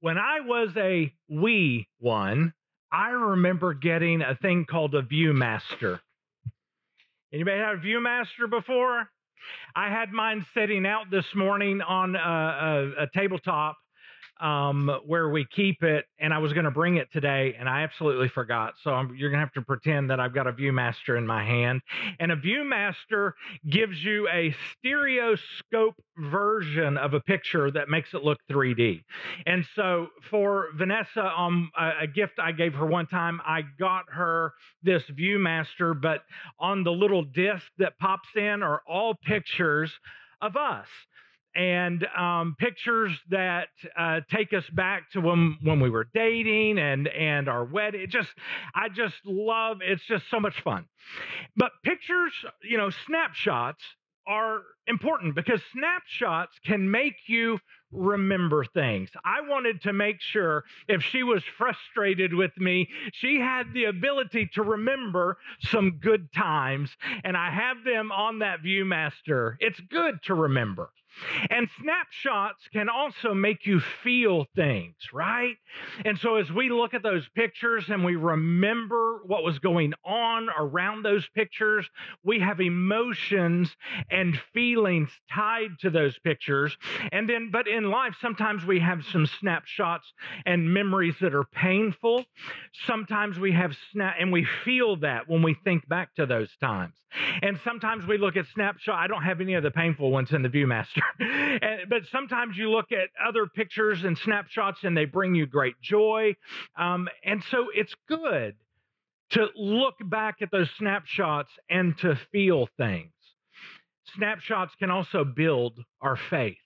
When I was a wee one, I remember getting a thing called a ViewMaster. Anybody had a ViewMaster before? I had mine sitting out this morning on a tabletop where we keep it, and I was going to bring it today, and I absolutely forgot. So you're going to have to pretend that I've got a ViewMaster in my hand. And a ViewMaster gives you a stereoscope version of a picture that makes it look 3D. And so for Vanessa, a gift I gave her one time, I got her this ViewMaster, but on the little disc that pops in are all pictures of us. And pictures that take us back to when we were dating and our wedding. I just love, it's just so much fun. But pictures, snapshots are important because snapshots can make you remember things. I wanted to make sure if she was frustrated with me, she had the ability to remember some good times, and I have them on that ViewMaster. It's good to remember. And snapshots can also make you feel things, right? And so as we look at those pictures and we remember what was going on around those pictures, we have emotions and feelings tied to those pictures. But in life, sometimes we have some snapshots and memories that are painful. Sometimes we have and we feel that when we think back to those times. And sometimes we look at snapshots. I don't have any of the painful ones in the ViewMaster. But sometimes you look at other pictures and snapshots and they bring you great joy. And so it's good to look back at those snapshots and to feel things. Snapshots can also build our faith.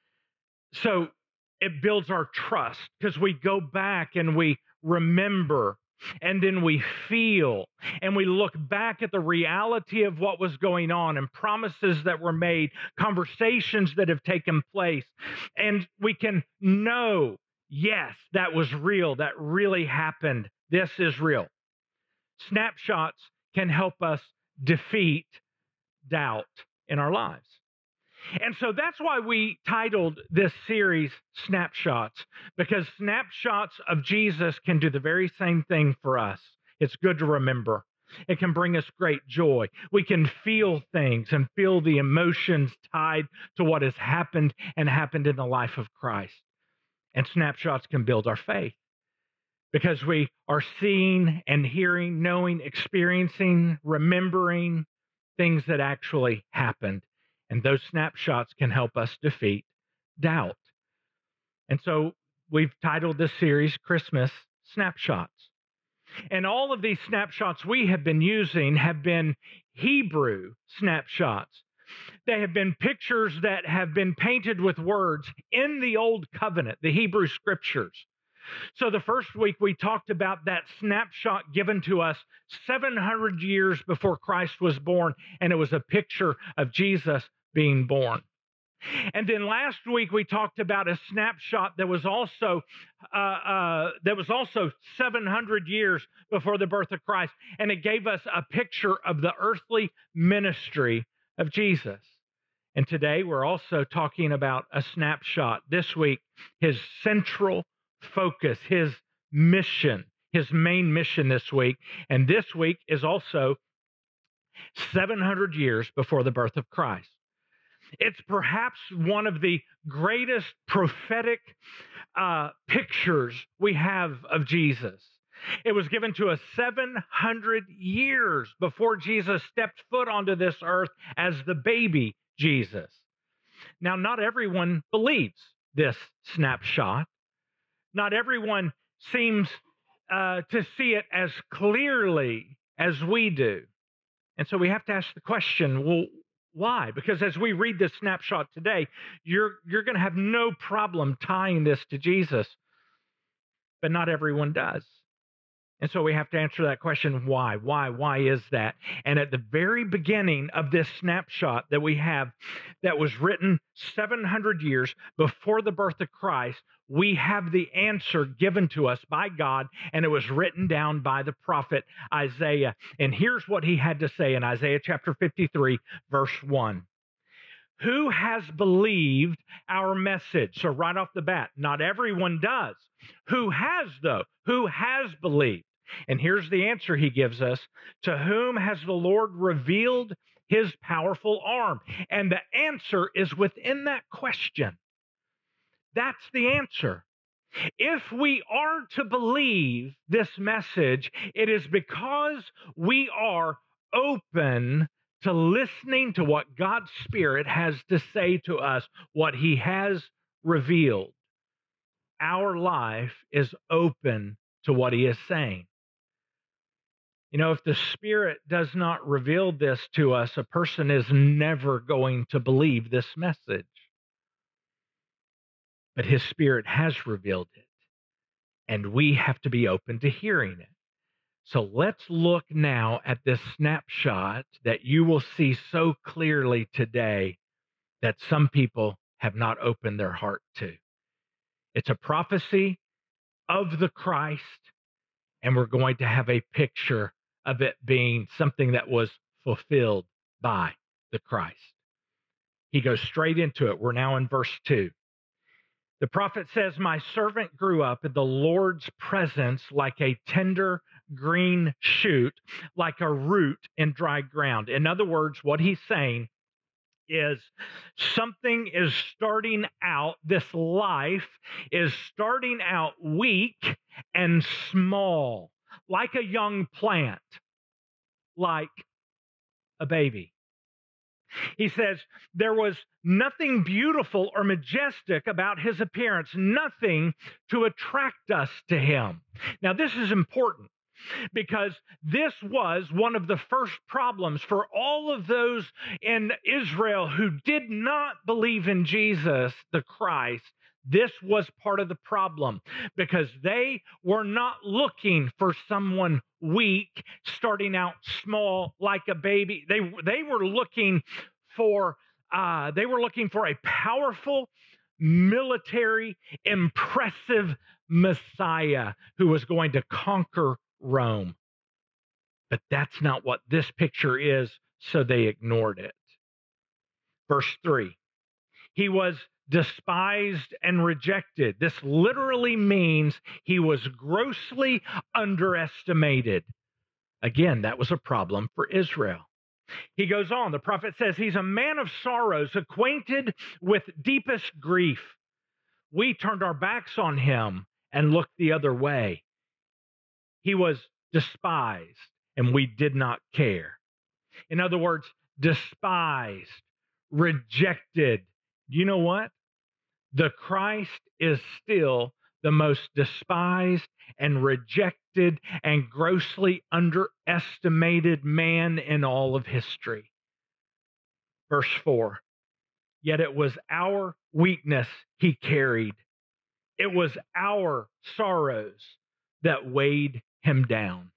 So it builds our trust because we go back and we remember. And then we feel and we look back at the reality of what was going on and promises that were made, conversations that have taken place. And we can know, yes, that was real. That really happened. This is real. Snapshots can help us defeat doubt in our lives. And so that's why we titled this series Snapshots, because snapshots of Jesus can do the very same thing for us. It's good to remember. It can bring us great joy. We can feel things and feel the emotions tied to what has happened and happened in the life of Christ. And snapshots can build our faith because we are seeing and hearing, knowing, experiencing, remembering things that actually happened. And those snapshots can help us defeat doubt. And so we've titled this series Christmas Snapshots. And all of these snapshots we have been using have been Hebrew snapshots. They have been pictures that have been painted with words in the Old Covenant, the Hebrew Scriptures. So the first week we talked about that snapshot given to us 700 years before Christ was born, and it was a picture of Jesus being born. And then last week we talked about a snapshot that was also 700 years before the birth of Christ, and it gave us a picture of the earthly ministry of Jesus. And today we're also talking about a snapshot. This week, his central focus, his mission, his main mission this week, and this week is also 700 years before the birth of Christ. It's perhaps one of the greatest prophetic pictures we have of Jesus. It was given to us 700 years before Jesus stepped foot onto this earth as the baby Jesus. Now, not everyone believes this snapshot. Not everyone seems to see it as clearly as we do. And so we have to ask the question, well, why? Because as we read this snapshot today, you're going to have no problem tying this to Jesus, but not everyone does. And so we have to answer that question, why? Why is that? And at the very beginning of this snapshot that we have that was written 700 years before the birth of Christ, we have the answer given to us by God, and it was written down by the prophet Isaiah. And here's what he had to say in Isaiah chapter 53, verse 1. Who has believed our message? So right off the bat, not everyone does. Who has, though? Who has believed? And here's the answer he gives us. To whom has the Lord revealed his powerful arm? And the answer is within that question. That's the answer. If we are to believe this message, it is because we are open to listening to what God's Spirit has to say to us, what he has revealed. Our life is open to what he is saying. You know, if the Spirit does not reveal this to us, a person is never going to believe this message. But his Spirit has revealed it, and we have to be open to hearing it. So let's look now at this snapshot that you will see so clearly today that some people have not opened their heart to. It's a prophecy of the Christ, and we're going to have a picture of it being something that was fulfilled by the Christ. He goes straight into it. We're now in verse 2. The prophet says, my servant grew up in the Lord's presence like a tender green shoot, like a root in dry ground. In other words, what he's saying is something is starting out, this life is starting out weak and small, like a young plant, like a baby. He says there was nothing beautiful or majestic about his appearance, nothing to attract us to him. Now, this is important because this was one of the first problems for all of those in Israel who did not believe in Jesus, the Christ. This was part of the problem because they were not looking for someone weak, starting out small like a baby. They were looking for a powerful, military, impressive Messiah who was going to conquer Rome. But that's not what this picture is, so they ignored it. Verse 3. He was despised and rejected. This literally means he was grossly underestimated. Again, that was a problem for Israel. He goes on, the prophet says, he's a man of sorrows, acquainted with deepest grief. We turned our backs on him and looked the other way. He was despised, and we did not care. In other words, despised, rejected. You know what? The Christ is still the most despised and rejected and grossly underestimated man in all of history. Verse 4, yet it was our weakness he carried. It was our sorrows that weighed him down.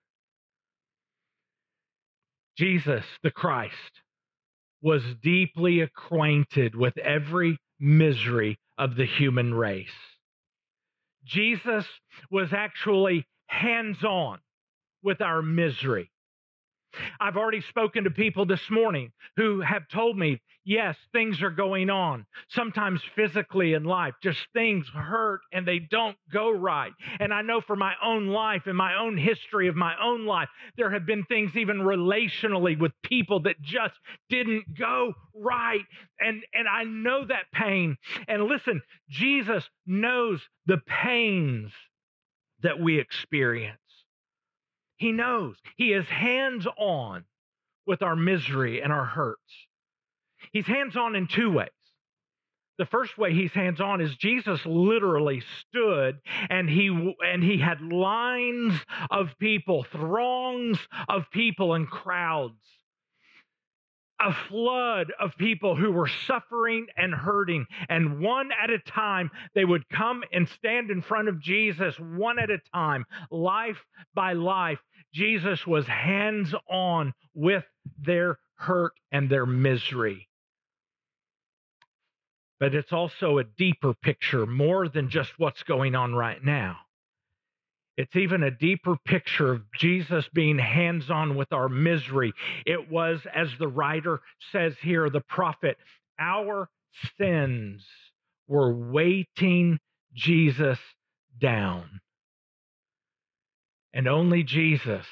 Jesus, the Christ, was deeply acquainted with every misery of the human race. Jesus was actually hands-on with our misery. I've already spoken to people this morning who have told me, yes, things are going on, sometimes physically in life, just things hurt and they don't go right. And I know for my own life and my own history of my own life, there have been things even relationally with people that just didn't go right. And I know that pain. And listen, Jesus knows the pains that we experience. He knows. He is hands-on with our misery and our hurts. He's hands-on in two ways. The first way he's hands-on is Jesus literally stood and he had lines of people, throngs of people and crowds, a flood of people who were suffering and hurting. And one at a time, they would come and stand in front of Jesus, one at a time, life by life. Jesus was hands-on with their hurt and their misery. But it's also a deeper picture, more than just what's going on right now. It's even a deeper picture of Jesus being hands-on with our misery. It was, as the writer says here, the prophet, Our sins were weighting Jesus down. And only Jesus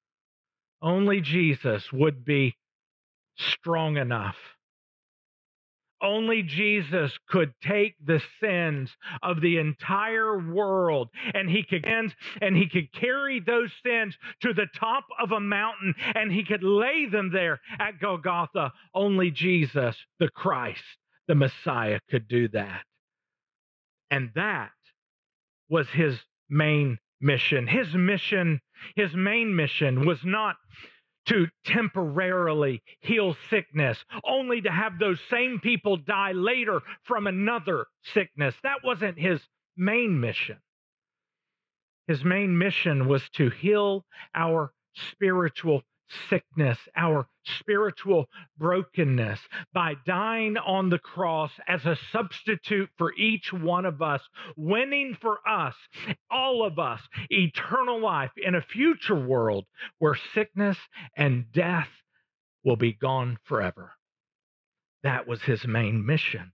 would be strong enough. Only Jesus could take the sins of the entire world, and he could carry those sins to the top of a mountain, and he could lay them there at Golgotha. Only Jesus, the Christ, the Messiah, could do that. And that was his main mission. His main mission was not to temporarily heal sickness, only to have those same people die later from another sickness. That wasn't his main mission. His main mission was to heal our spiritual sickness, our spiritual brokenness, by dying on the cross as a substitute for each one of us, winning for us, all of us, eternal life in a future world where sickness and death will be gone forever. That was his main mission.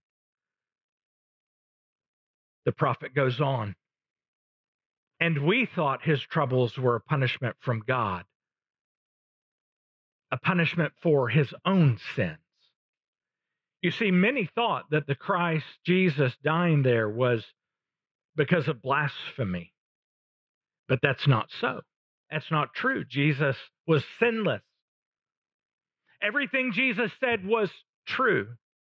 The prophet goes on, and we thought his troubles were a punishment from God, a punishment for his own sins. You see, many thought that the Christ Jesus dying there was because of blasphemy, but that's not so. That's not true. Jesus was sinless. Everything Jesus said was true.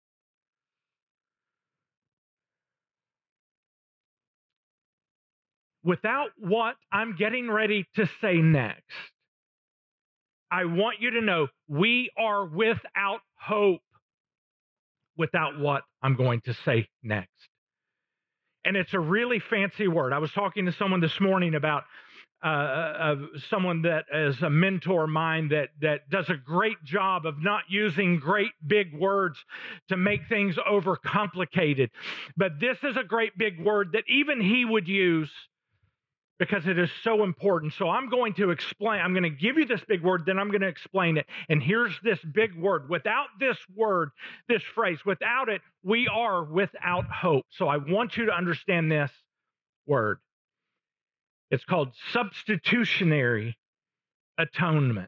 Without what I'm getting ready to say next, I want you to know we are without hope without what I'm going to say next. And it's a really fancy word. I was talking to someone this morning about someone that is a mentor of mine that does a great job of not using great big words to make things overcomplicated. But this is a great big word that even he would use because it is so important. So I'm going to explain. I'm going to give you this big word, then I'm going to explain it. And here's this big word. Without this word, this phrase, without it, we are without hope. So I want you to understand this word. It's called substitutionary atonement.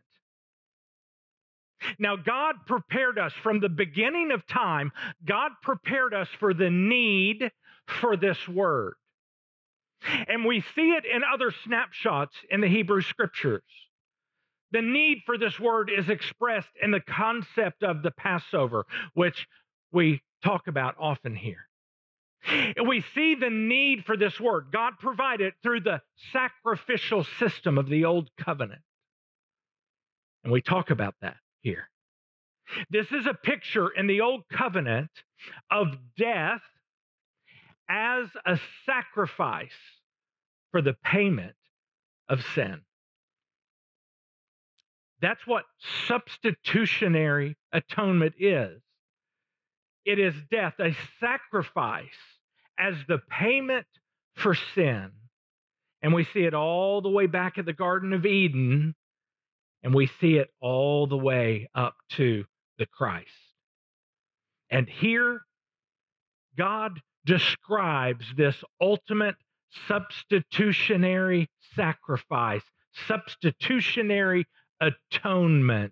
Now, God prepared us from the beginning of time. God prepared us for the need for this word. And we see it in other snapshots in the Hebrew Scriptures. The need for this word is expressed in the concept of the Passover, which we talk about often here. And we see the need for this word. God provided through the sacrificial system of the Old Covenant. And we talk about that here. This is a picture in the Old Covenant of death as a sacrifice for the payment of sin. That's what substitutionary atonement is. It is death, a sacrifice as the payment for sin. And we see it all the way back at the Garden of Eden, and we see it all the way up to the Christ. And here, God describes this ultimate substitutionary sacrifice, substitutionary atonement.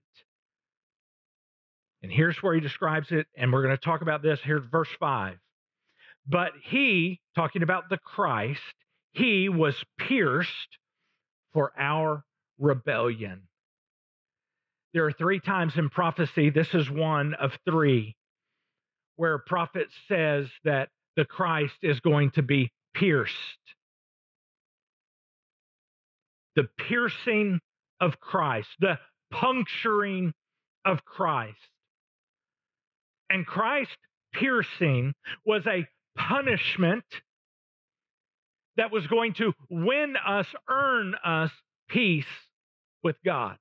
And here's where he describes it, and we're going to talk about this. Here's verse 5. But he, talking about the Christ, he was pierced for our rebellion. There are 3 times in prophecy, this is one of 3, where a prophet says that the Christ is going to be pierced. The piercing of Christ, the puncturing of Christ. And Christ's piercing was a punishment that was going to win us, earn us peace with God.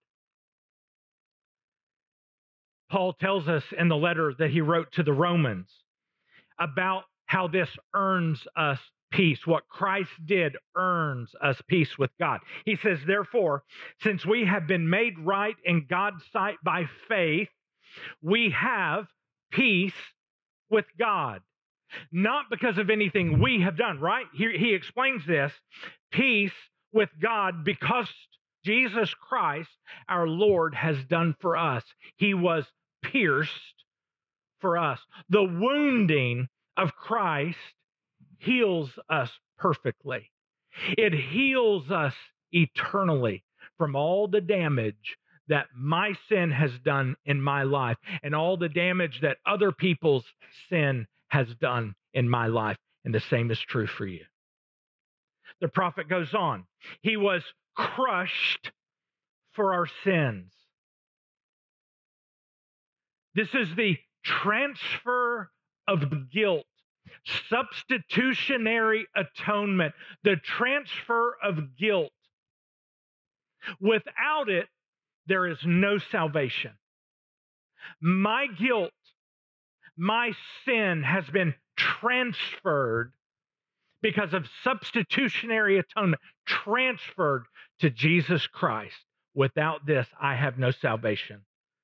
Paul tells us in the letter that he wrote to the Romans about how this earns us peace. What Christ did earns us peace with God. He says, therefore, since we have been made right in God's sight by faith, we have peace with God, not because of anything we have done, right? He explains this, peace with God because Jesus Christ, our Lord, has done for us. He was pierced for us. The wounding of Christ heals us perfectly. It heals us eternally from all the damage that my sin has done in my life and all the damage that other people's sin has done in my life. And the same is true for you. The prophet goes on. He was crushed for our sins. This is the transfer of guilt, substitutionary atonement, the transfer of guilt. Without it, there is no salvation. My guilt, my sin has been transferred because of substitutionary atonement, transferred to Jesus Christ. Without this, I have no salvation.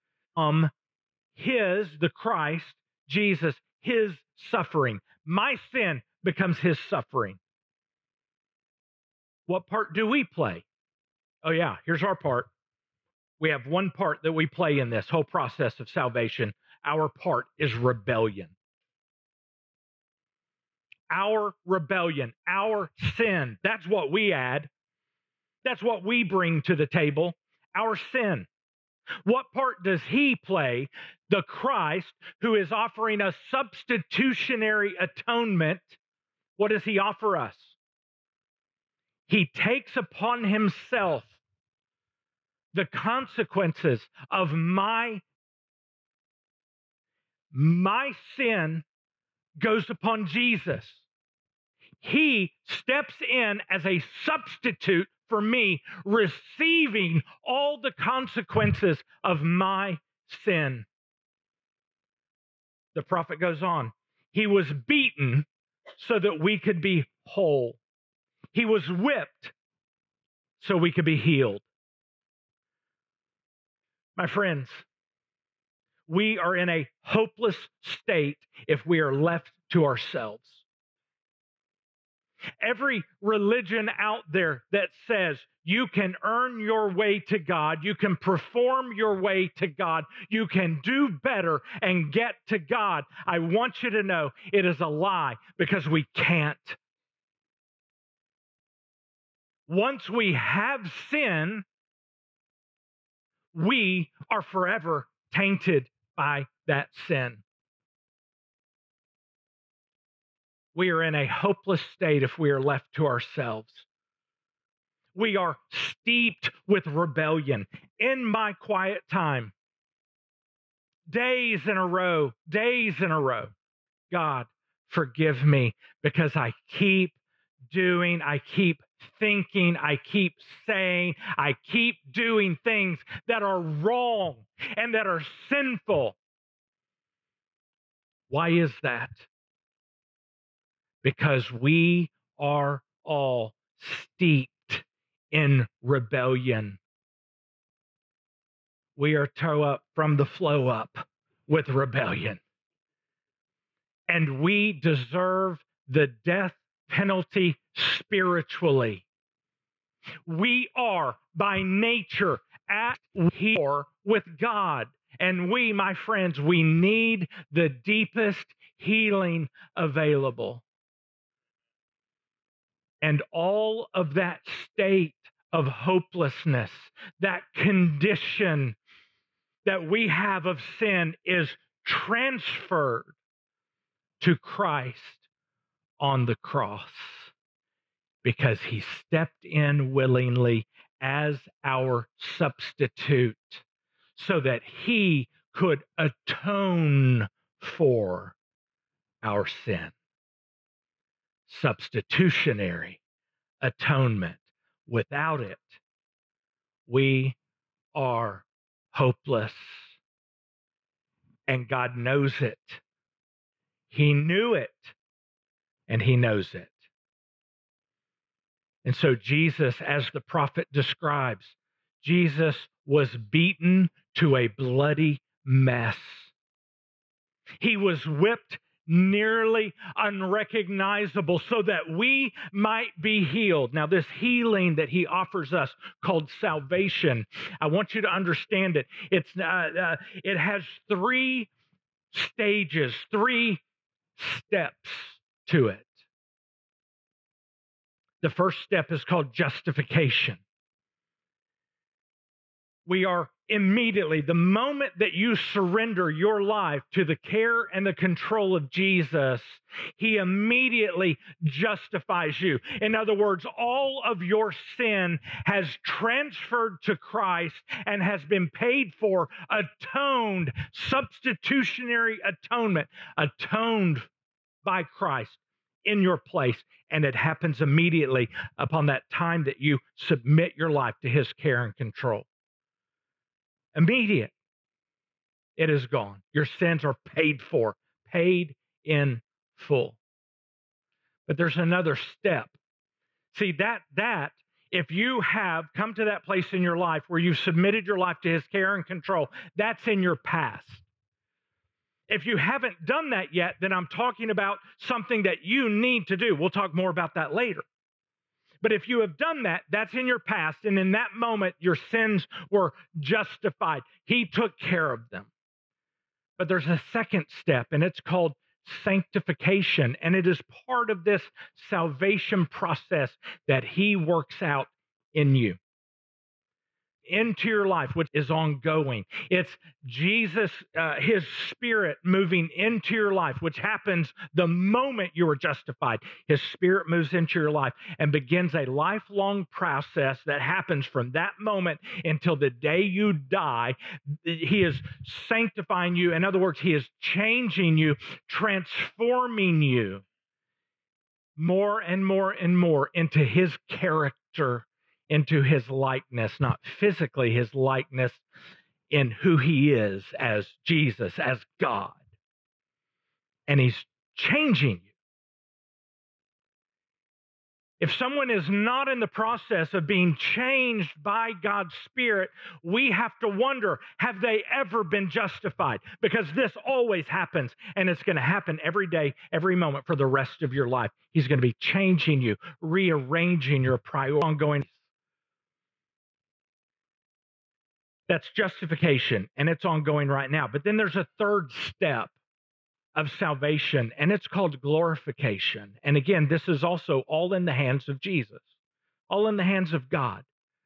The Christ, Jesus, his suffering. My sin becomes his suffering. What part do we play? Oh yeah, here's our part. We have one part that we play in this whole process of salvation. Our part is rebellion. Our rebellion, our sin, that's what we add. That's what we bring to the table, our sin. What part does he play, the Christ, who is offering us substitutionary atonement? What does he offer us? He takes upon himself the consequences of my sin goes upon Jesus. He steps in as a substitute for me, receiving all the consequences of my sin. The prophet goes on. He was beaten so that we could be whole. He was whipped so we could be healed. My friends, we are in a hopeless state if we are left to ourselves. Every religion out there that says you can earn your way to God, you can perform your way to God, you can do better and get to God, I want you to know it is a lie, because we can't. Once we have sin, we are forever tainted by that sin. We are in a hopeless state if we are left to ourselves. We are steeped with rebellion. In my quiet time, days in a row, God, forgive me, because I keep doing, I keep thinking, I keep saying, I keep doing things that are wrong and that are sinful. Why is that? Because we are all steeped in rebellion. We are toe up from the flow up with rebellion. And we deserve the death penalty spiritually. We are by nature at war with God. And we, my friends, we need the deepest healing available. And all of that state of hopelessness, that condition that we have of sin, is transferred to Christ on the cross, because he stepped in willingly as our substitute so that he could atone for our sin. Substitutionary atonement. Without it, we are hopeless. And God knows it. He knew it, and he knows it. And so Jesus, as the prophet describes, Jesus was beaten to a bloody mess. He was whipped nearly unrecognizable, so that we might be healed. Now, this healing that he offers us, called salvation, I want you to understand it. It has three stages, three steps to it. The first step is called justification. We are immediately, the moment that you surrender your life to the care and the control of Jesus, he immediately justifies you. In other words, all of your sin has transferred to Christ and has been paid for, atoned, substitutionary atonement, atoned by Christ in your place. And it happens immediately upon that time that you submit your life to his care and control. Immediate. It is gone. Your sins are paid for, paid in full. But there's another step. See, that if you have come to that place in your life where you've submitted your life to his care and control, that's in your past. If you haven't done that yet, then I'm talking about something that you need to do. We'll talk more about that later. But if you have done that, that's in your past. And in that moment, your sins were justified. He took care of them. But there's a second step, and it's called sanctification. And it is part of this salvation process that he works out in you, into your life, which is ongoing. It's Jesus, his Spirit moving into your life, which happens the moment you are justified. His Spirit moves into your life and begins a lifelong process that happens from that moment until the day you die. He is sanctifying you. In other words, he is changing you, transforming you more and more and more into his character, into his likeness, not physically his likeness, in who he is as Jesus, as God. And he's changing you. If someone is not in the process of being changed by God's Spirit, we have to wonder, have they ever been justified? Because this always happens, and it's going to happen every day, every moment for the rest of your life. He's going to be changing you, rearranging your priorities, ongoing. That's justification, and it's ongoing right now. But then there's a third step of salvation, and it's called glorification. And again, this is also all in the hands of Jesus, all in the hands of God.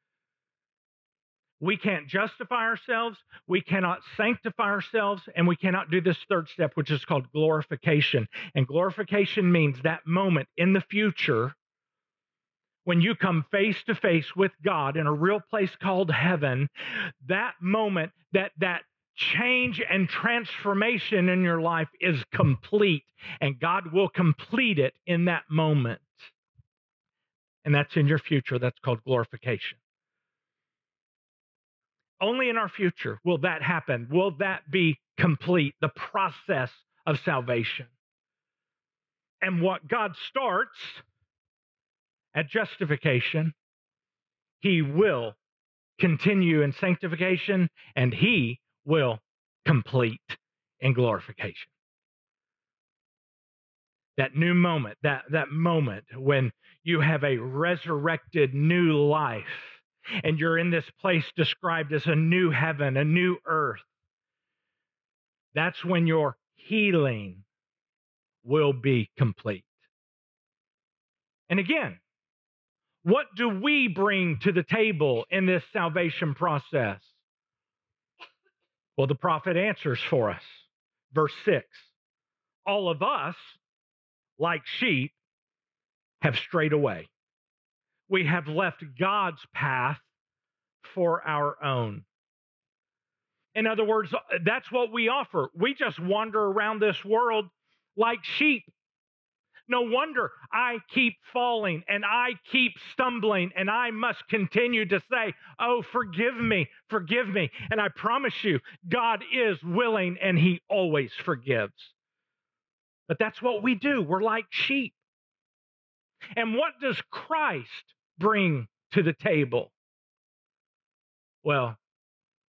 We can't justify ourselves, we cannot sanctify ourselves, and we cannot do this third step, which is called glorification. And glorification means that moment in the future when you come face to face with God in a real place called heaven, that moment, that change and transformation in your life is complete, and God will complete it in that moment. And that's in your future. That's called glorification. Only in our future will that happen. Will that be complete, the process of salvation. And what God starts at justification, he will continue in sanctification, and he will complete in glorification. That new moment, that moment when you have a resurrected new life, and you're in this place described as a new heaven, a new earth, that's when your healing will be complete. And again, what do we bring to the table in this salvation process? Well, the prophet answers for us. Verse 6, all of us, like sheep, have strayed away. We have left God's path for our own. In other words, that's what we offer. We just wander around this world like sheep. No wonder I keep falling and I keep stumbling, and I must continue to say, oh, forgive me, forgive me. And I promise you, God is willing and he always forgives. But that's what we do. We're like sheep. And what does Christ bring to the table? Well,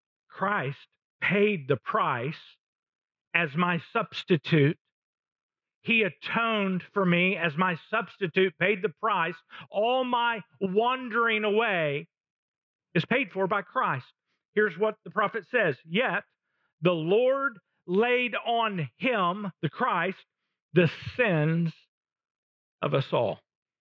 Christ paid the price as my substitute He atoned for me as my substitute, paid the price. All my wandering away is paid for by Christ. Here's what the prophet says. Yet the Lord laid on him, the Christ, the sins of us all.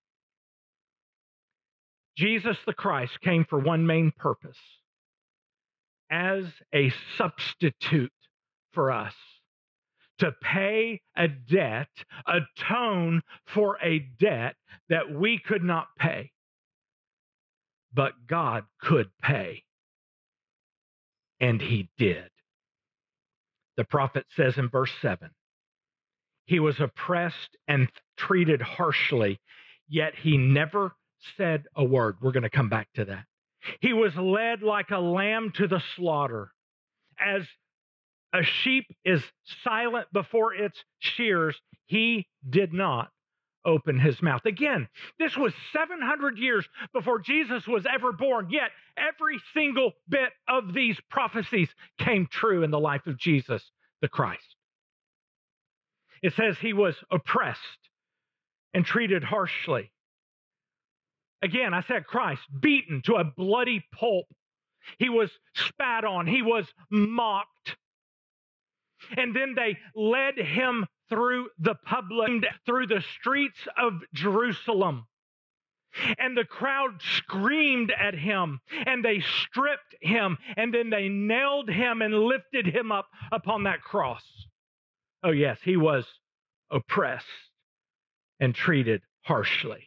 Jesus the Christ came for one main purpose, as a substitute for us, to pay a debt, atone for a debt that we could not pay, but God could pay, and he did. The prophet says in verse 7, he was oppressed and treated harshly, yet he never said a word. We're going to come back to that. He was led like a lamb to the slaughter. As a sheep is silent before its shears, he did not open his mouth. Again, this was 700 years before Jesus was ever born, yet every single bit of these prophecies came true in the life of Jesus the Christ. It says he was oppressed and treated harshly. Again, I said Christ, beaten to a bloody pulp. He was spat on. He was mocked. And then they led him through the streets of Jerusalem. And the crowd screamed at him, and they stripped him, and then they nailed him and lifted him up upon that cross. Oh yes, he was oppressed and treated harshly.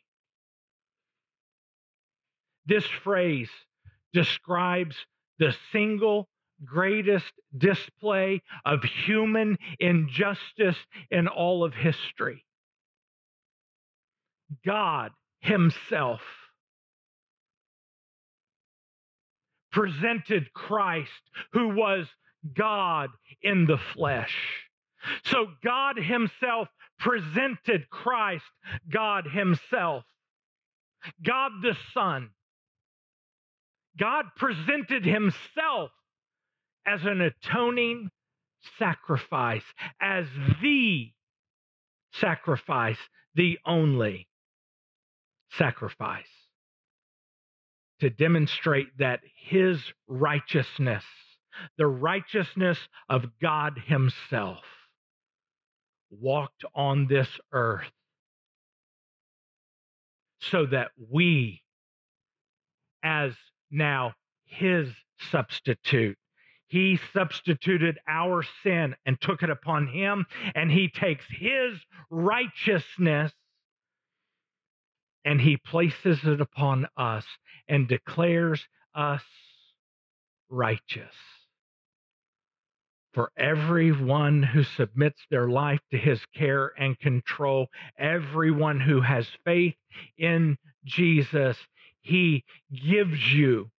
This phrase describes the single greatest display of human injustice in all of history. God himself presented Christ, who was God in the flesh. So God himself presented Christ, God himself, God the Son. God presented himself as an atoning sacrifice, as the sacrifice, the only sacrifice, to demonstrate that his righteousness, the righteousness of God himself, walked on this earth so that we, as now his substitute, he substituted our sin and took it upon him, and he takes his righteousness and he places it upon us and declares us righteous. For everyone who submits their life to his care and control, everyone who has faith in Jesus, he gives you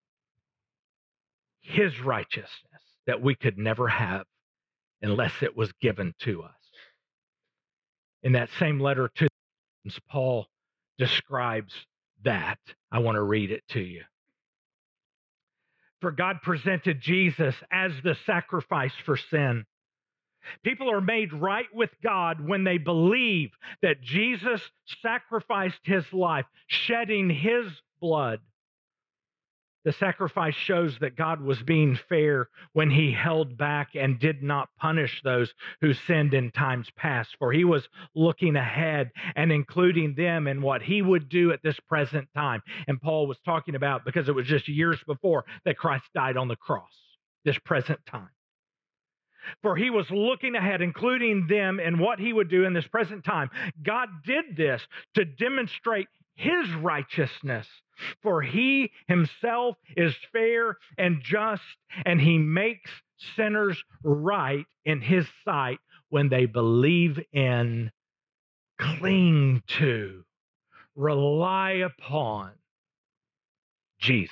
his righteousness that we could never have unless it was given to us. In that same letter to Paul describes that. I want to read it to you. For God presented Jesus as the sacrifice for sin. People are made right with God when they believe that Jesus sacrificed his life, shedding his blood. The sacrifice shows that God was being fair when he held back and did not punish those who sinned in times past, for he was looking ahead and including them in what he would do at this present time. And Paul was talking about, because it was just years before that Christ died on the cross, this present time. For he was looking ahead, including them in what he would do in this present time. God did this to demonstrate his righteousness, for he himself is fair and just, and he makes sinners right in his sight when they believe in, cling to, rely upon Jesus.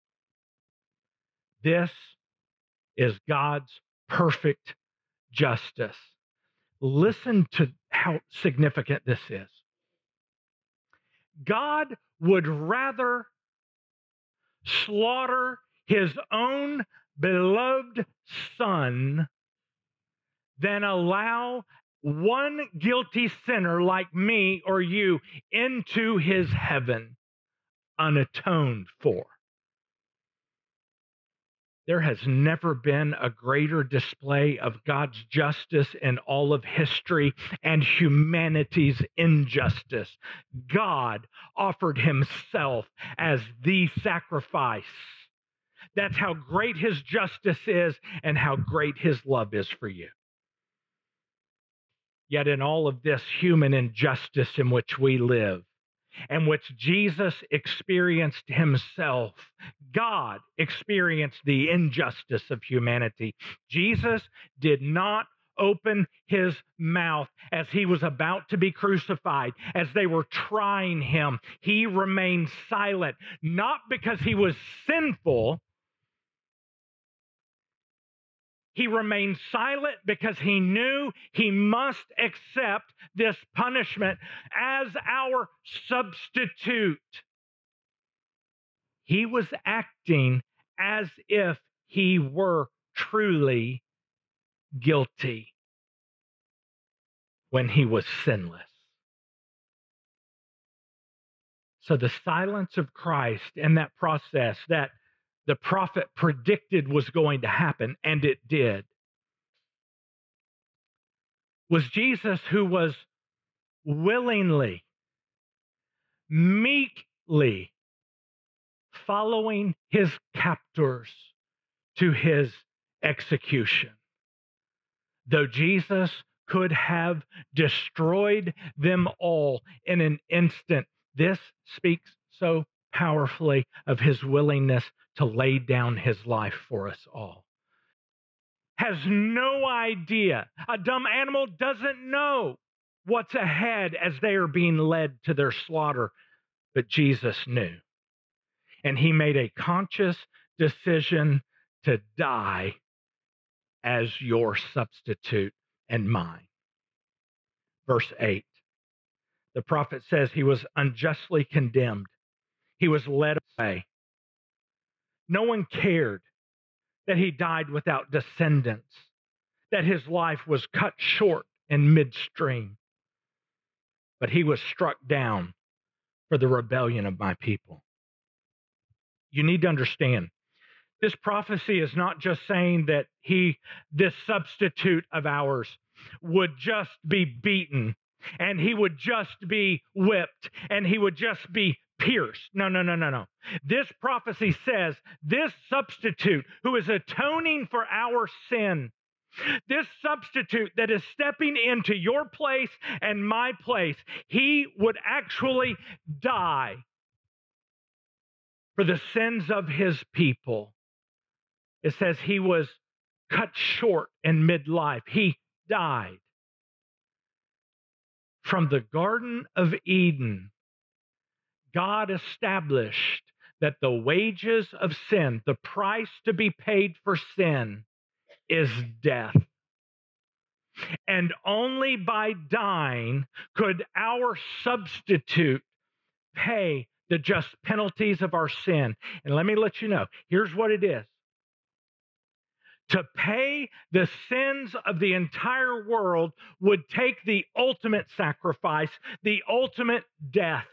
This is God's perfect justice. Listen to how significant this is. God would rather slaughter his own beloved son than allow one guilty sinner like me or you into his heaven unatoned for. There has never been a greater display of God's justice in all of history and humanity's injustice. God offered himself as the sacrifice. That's how great his justice is and how great his love is for you. Yet in all of this human injustice in which we live, and which Jesus experienced himself, God experienced the injustice of humanity. Jesus did not open his mouth as he was about to be crucified, as they were trying him. He remained silent, not because he was sinful. He remained silent because he knew he must accept this punishment as our substitute. He was acting as if he were truly guilty when he was sinless. So the silence of Christ in that process that the prophet predicted was going to happen, and it did, was Jesus, who was willingly, meekly following his captors to his execution. Though Jesus could have destroyed them all in an instant, this speaks so powerfully of his willingness to lay down his life for us all. Has no idea. A dumb animal doesn't know what's ahead as they are being led to their slaughter, but Jesus knew. And he made a conscious decision to die as your substitute and mine. Verse 8, the prophet says he was unjustly condemned. He was led away. No one cared that he died without descendants, that his life was cut short in midstream. But he was struck down for the rebellion of my people. You need to understand, this prophecy is not just saying that this substitute of ours, would just be beaten and he would just be whipped and he would just be pierced. No. This prophecy says this substitute who is atoning for our sin, this substitute that is stepping into your place and my place, he would actually die for the sins of his people. It says he was cut short in midlife. He died. From the Garden of Eden, God established that the wages of sin, the price to be paid for sin, is death. And only by dying could our substitute pay the just penalties of our sin. And let me let you know, here's what it is. To pay the sins of the entire world would take the ultimate sacrifice, the ultimate death.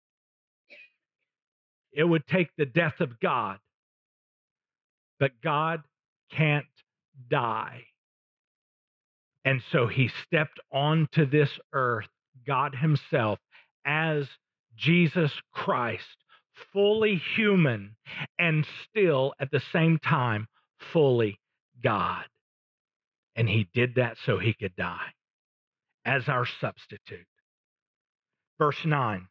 It would take the death of God. But God can't die. And so he stepped onto this earth, God himself, as Jesus Christ, fully human and still at the same time fully God. And he did that so he could die as our substitute. Verse 9.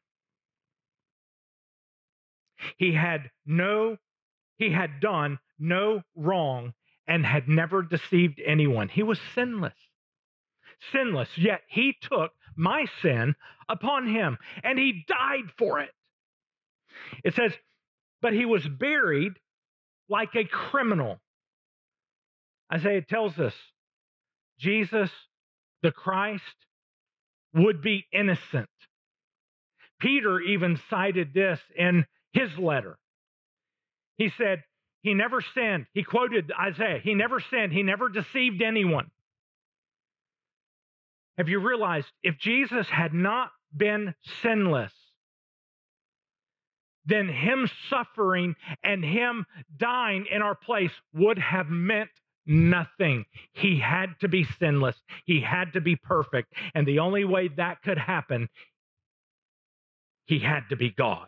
He had done no wrong and had never deceived anyone. He was sinless, yet he took my sin upon him and he died for it. It says, but he was buried like a criminal. Isaiah tells us Jesus, the Christ, would be innocent. Peter even cited this in his letter. He said, he never sinned. He quoted Isaiah. He never sinned. He never deceived anyone. Have you realized if Jesus had not been sinless, then him suffering and him dying in our place would have meant nothing. He had to be sinless. He had to be perfect. And the only way that could happen, he had to be God.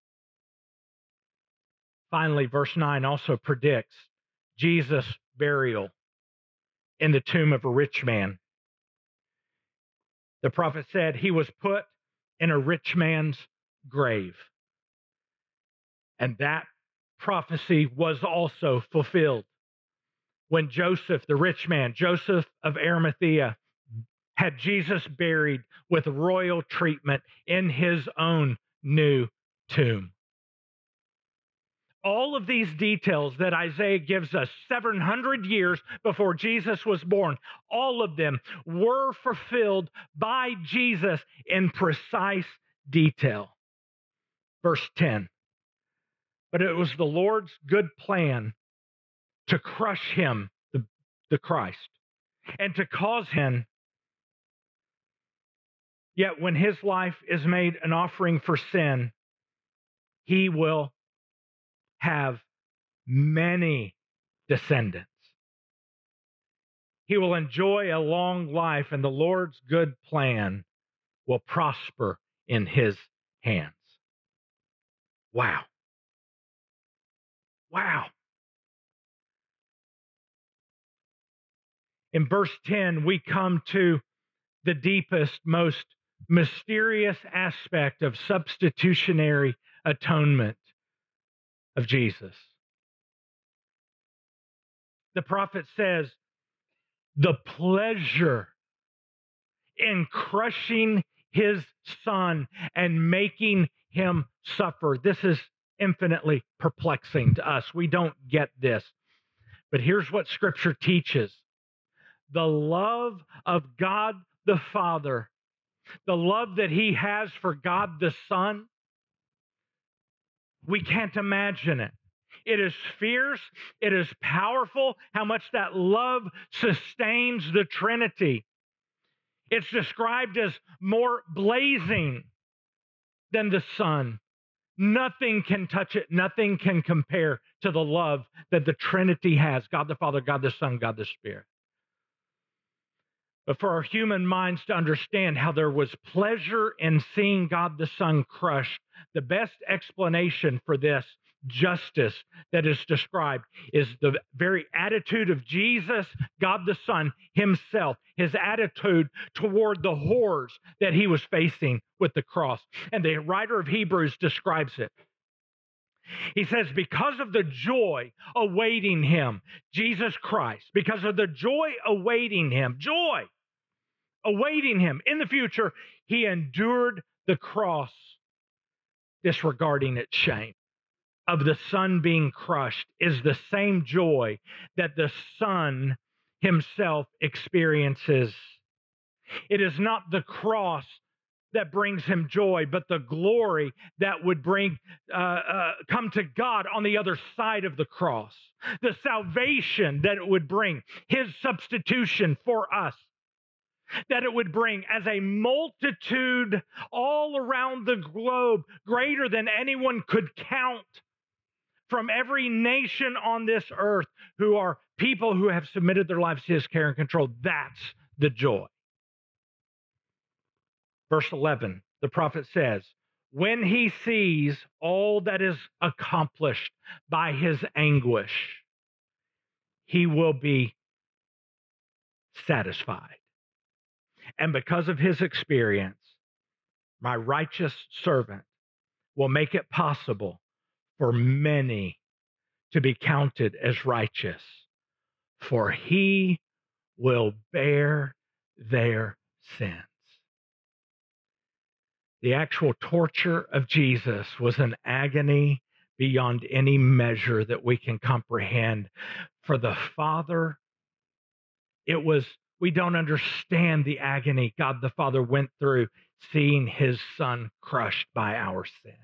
Finally, verse 9 also predicts Jesus' burial in the tomb of a rich man. The prophet said he was put in a rich man's grave. And that prophecy was also fulfilled when Joseph, the rich man, Joseph of Arimathea, had Jesus buried with royal treatment in his own new tomb. All of these details that Isaiah gives us 700 years before Jesus was born, all of them were fulfilled by Jesus in precise detail. Verse 10, but it was the Lord's good plan to crush him, the Christ, and to cause him, yet when his life is made an offering for sin, he will have many descendants. He will enjoy a long life, and the Lord's good plan will prosper in his hands. Wow. Wow. In verse 10, we come to the deepest, most mysterious aspect of substitutionary atonement of Jesus. The prophet says, the pleasure in crushing his son and making him suffer. This is infinitely perplexing to us. We don't get this. But here's what Scripture teaches. The love of God the Father, the love that he has for God the Son, we can't imagine it. It is fierce. It is powerful how much that love sustains the Trinity. It's described as more blazing than the sun. Nothing can touch it. Nothing can compare to the love that the Trinity has. God the Father, God the Son, God the Spirit. But for our human minds to understand how there was pleasure in seeing God the Son crushed, the best explanation for this justice that is described is the very attitude of Jesus, God the Son himself, his attitude toward the horrors that he was facing with the cross. And the writer of Hebrews describes it. He says, because of the joy awaiting him, Jesus Christ, because of the joy awaiting him in the future, he endured the cross, disregarding its shame. Of the Son being crushed is the same joy that the Son himself experiences. It is not the cross that brings him joy, but the glory that would come to God on the other side of the cross. The salvation that it would bring, his substitution for us, that it would bring as a multitude all around the globe, greater than anyone could count, from every nation on this earth, who are people who have submitted their lives to his care and control. That's the joy. Verse 11, the prophet says, when he sees all that is accomplished by his anguish, he will be satisfied. And because of his experience, my righteous servant will make it possible for many to be counted as righteous, for he will bear their sins. The actual torture of Jesus was an agony beyond any measure that we can comprehend. For the Father, we don't understand the agony God the Father went through seeing his Son crushed by our sin.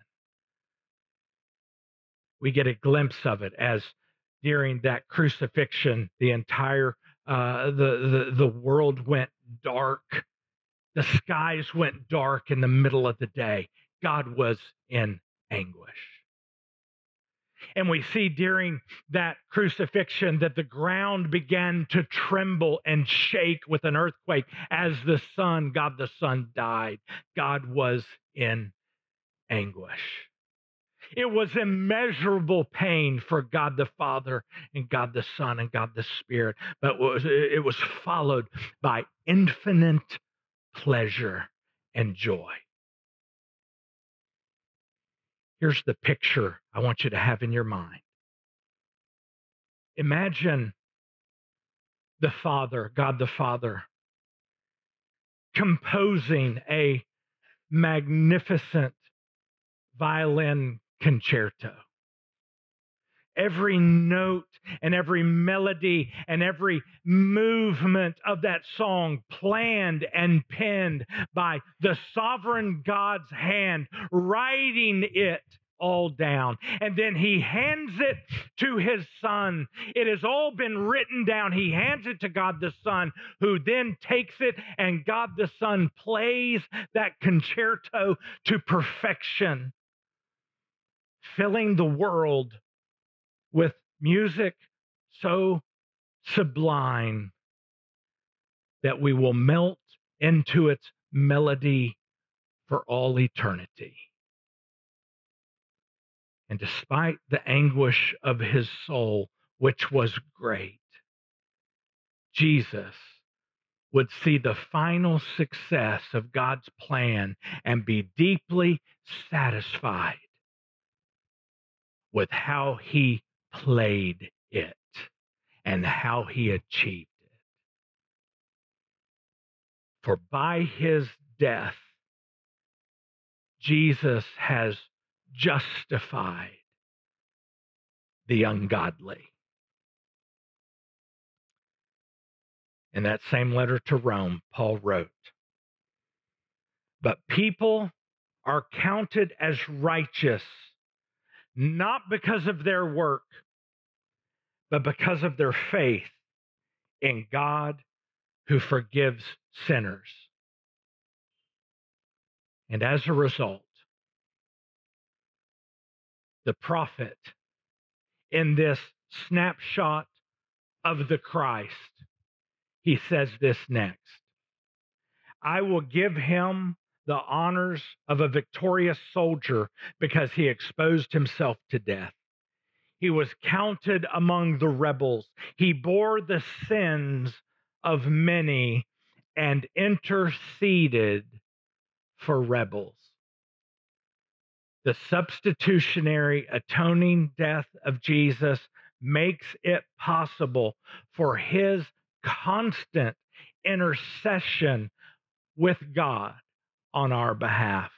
We get a glimpse of it as during that crucifixion, the entire the world went dark The skies went dark in the middle of the day. God was in anguish. And we see during that crucifixion that the ground began to tremble and shake with an earthquake as God the Son died. God was in anguish. It was immeasurable pain for God the Father and God the Son and God the Spirit, but it was followed by infinite pleasure and joy. Here's the picture I want you to have in your mind. Imagine the Father, God the Father, composing a magnificent violin concerto. Every note and every melody and every movement of that song planned and penned by the sovereign God's hand, writing it all down. And then he hands it to his Son. It has all been written down. He hands it to God the Son, who then takes it, and God the Son plays that concerto to perfection, filling the world with music so sublime that we will melt into its melody for all eternity. And despite the anguish of his soul, which was great, Jesus would see the final success of God's plan and be deeply satisfied with how he played it and how he achieved it. For by his death, Jesus has justified the ungodly. In that same letter to Rome, Paul wrote, "But people are counted as righteous, not because of their work, but because of their faith in God who forgives sinners." And as a result, the prophet in this snapshot of the Christ, he says this next: "I will give him the honors of a victorious soldier because he exposed himself to death. He was counted among the rebels. He bore the sins of many and interceded for rebels." The substitutionary atoning death of Jesus makes it possible for his constant intercession with God on our behalf.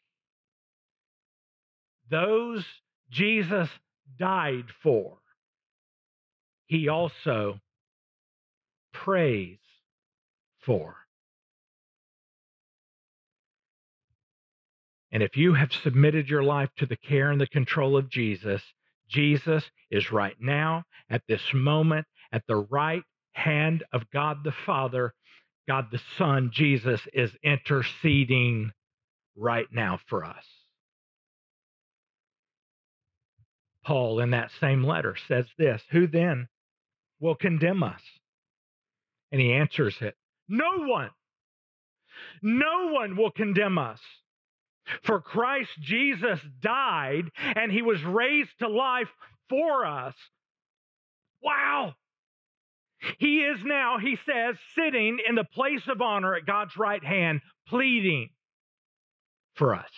Those Jesus died for, he also prays for. And if you have submitted your life to the care and the control of Jesus, Jesus is right now, at this moment, at the right hand of God the Father. God the Son, Jesus, is interceding right now for us. Paul, in that same letter, says this: "Who then will condemn us?" And he answers it: "No one. No one will condemn us. For Christ Jesus died and he was raised to life for us." Wow. He is now, he says, sitting in the place of honor at God's right hand, pleading for us.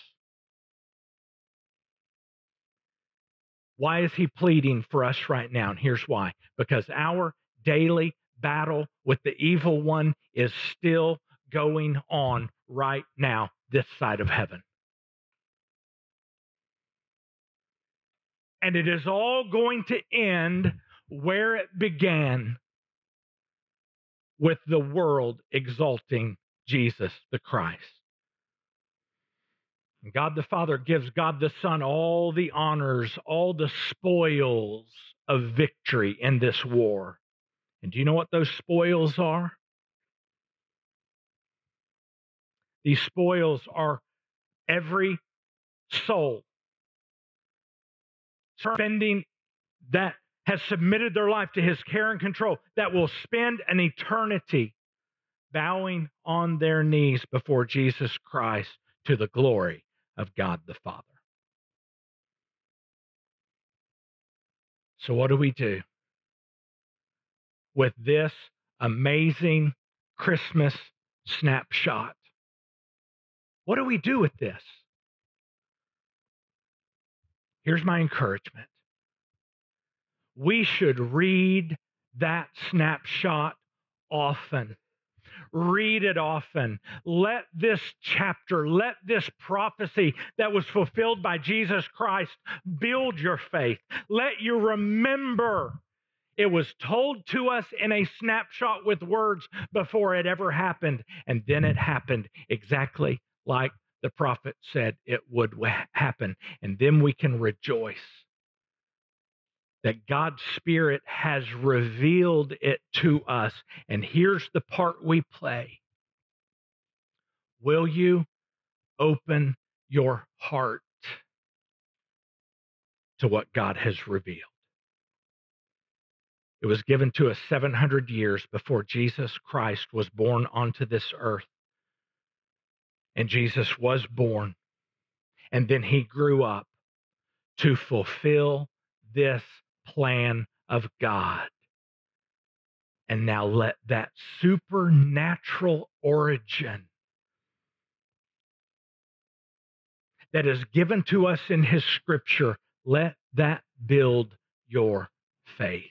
Why is he pleading for us right now? And here's why: because our daily battle with the evil one is still going on right now, this side of heaven. And it is all going to end where it began, with the world exalting Jesus the Christ. And God the Father gives God the Son all the honors, all the spoils of victory in this war. And do you know what those spoils are? These spoils are every soul spending that has submitted their life to his care and control, that will spend an eternity bowing on their knees before Jesus Christ to the glory of God the Father. So what do we do with this amazing Christmas snapshot? What do we do with this? Here's my encouragement. We should read that snapshot often. Read it often. Let this chapter, let this prophecy that was fulfilled by Jesus Christ build your faith. Let you remember it was told to us in a snapshot with words before it ever happened. And then it happened exactly like the prophet said it would happen. And then we can rejoice that God's Spirit has revealed it to us. And here's the part we play. Will you open your heart to what God has revealed? It was given to us 700 years before Jesus Christ was born onto this earth. And Jesus was born. And then he grew up to fulfill this plan of God. And now let that supernatural origin that is given to us in his scripture, let that build your faith.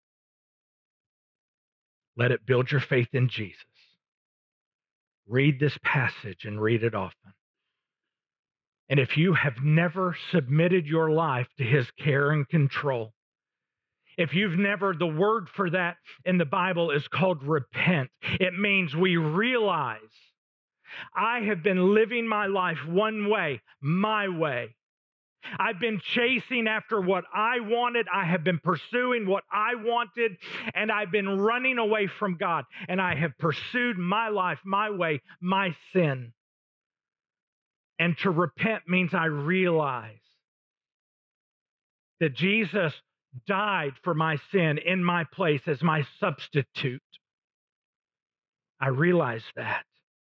Let it build your faith in Jesus. Read this passage and read it often. And if you have never submitted your life to his care and control, if you've never, the word for that in the Bible is called repent. It means we realize I have been living my life one way, my way. I've been chasing after what I wanted. I have been pursuing what I wanted, and I've been running away from God. And I have pursued my life, my way, my sin. And to repent means I realize that Jesus died for my sin in my place as my substitute. I realize that.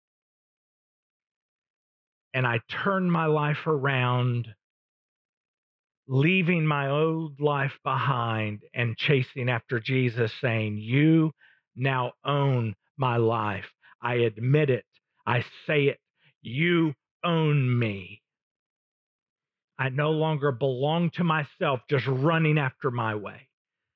And I turn my life around, leaving my old life behind and chasing after Jesus, saying, you now own my life. I admit it. I say it. You own me. I no longer belong to myself, just running after my way.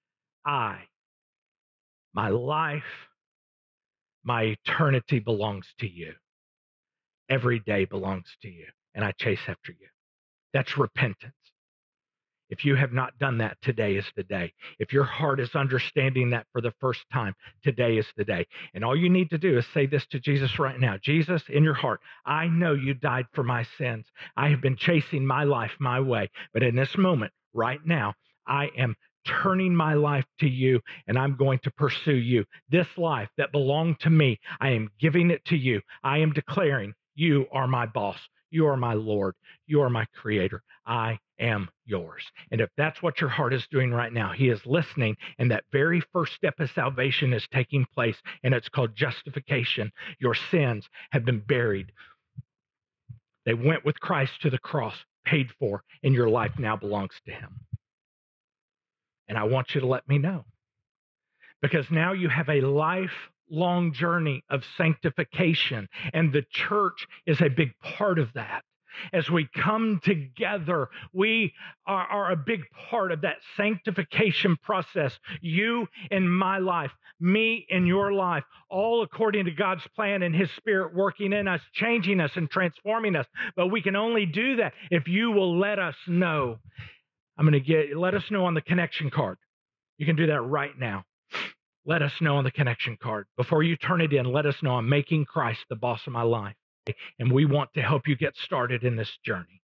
My life, my eternity belongs to you. Every day belongs to you, and I chase after you. That's repentance. If you have not done that, today is the day. If your heart is understanding that for the first time, today is the day. And all you need to do is say this to Jesus right now. Jesus, in your heart, I know you died for my sins. I have been chasing my life my way. But in this moment, right now, I am turning my life to you, and I'm going to pursue you. This life that belonged to me, I am giving it to you. I am declaring you are my boss. You are my Lord. You are my creator. I am yours. And if that's what your heart is doing right now, he is listening. And that very first step of salvation is taking place. And it's called justification. Your sins have been buried. They went with Christ to the cross, paid for, and your life now belongs to him. And I want you to let me know. Because now you have a lifelong journey of sanctification. And the church is a big part of that. As we come together, we are a big part of that sanctification process. You in my life, me in your life, all according to God's plan and his Spirit working in us, changing us and transforming us. But we can only do that if you will let us know. Let us know on the connection card. You can do that right now. Let us know on the connection card. Before you turn it in, let us know I'm making Christ the boss of my life. And we want to help you get started in this journey.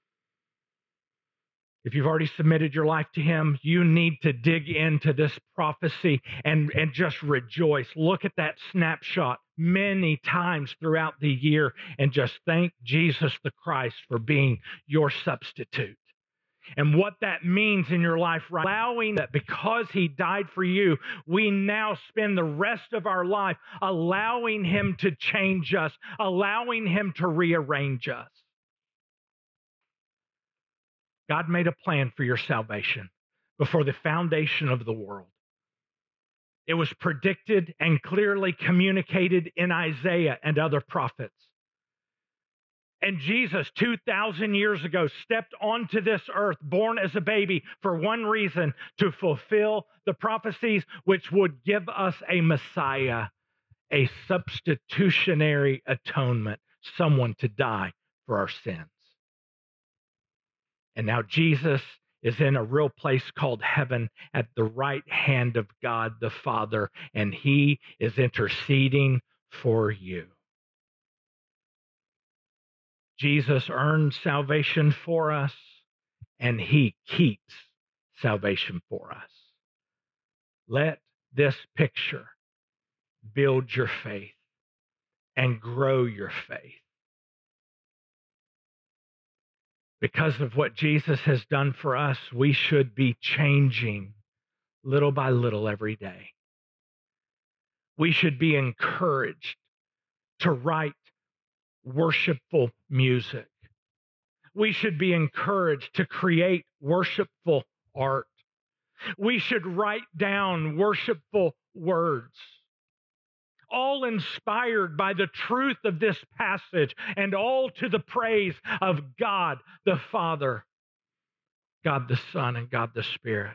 If you've already submitted your life to him, you need to dig into this prophecy and just rejoice. Look at that snapshot. many times throughout the year and just thank Jesus the Christ for being your substitute. And what that means in your life, right? Allowing that because he died for you, we now spend the rest of our life allowing him to change us, allowing him to rearrange us. God made a plan for your salvation before the foundation of the world. It was predicted and clearly communicated in Isaiah and other prophets. And Jesus, 2,000 years ago, stepped onto this earth, born as a baby, for one reason, to fulfill the prophecies which would give us a Messiah, a substitutionary atonement, someone to die for our sins. And now Jesus is in a real place called heaven at the right hand of God the Father, and he is interceding for you. Jesus earned salvation for us, and he keeps salvation for us. Let this picture build your faith and grow your faith. Because of what Jesus has done for us, we should be changing little by little every day. We should be encouraged to write worshipful music. We should be encouraged to create worshipful art. We should write down worshipful words, all inspired by the truth of this passage and all to the praise of God the Father, God the Son, and God the Spirit.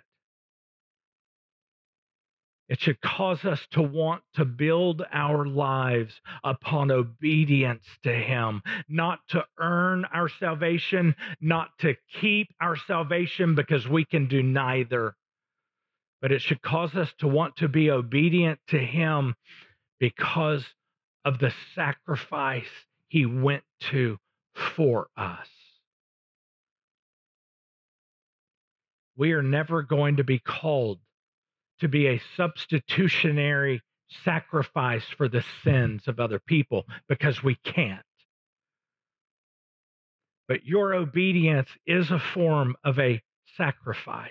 It should cause us to want to build our lives upon obedience to him, not to earn our salvation, not to keep our salvation because we can do neither. But it should cause us to want to be obedient to him because of the sacrifice he went to for us. We are never going to be called to be a substitutionary sacrifice for the sins of other people because we can't. But your obedience is a form of a sacrifice.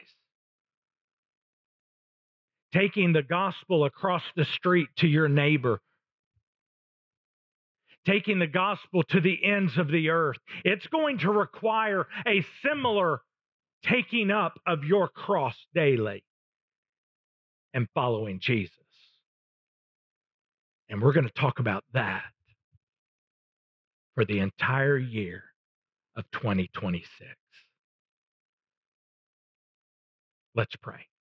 Taking the gospel across the street to your neighbor, taking the gospel to the ends of the earth, it's going to require a similar taking up of your cross daily and following Jesus. And we're going to talk about that for the entire year of 2026. Let's pray.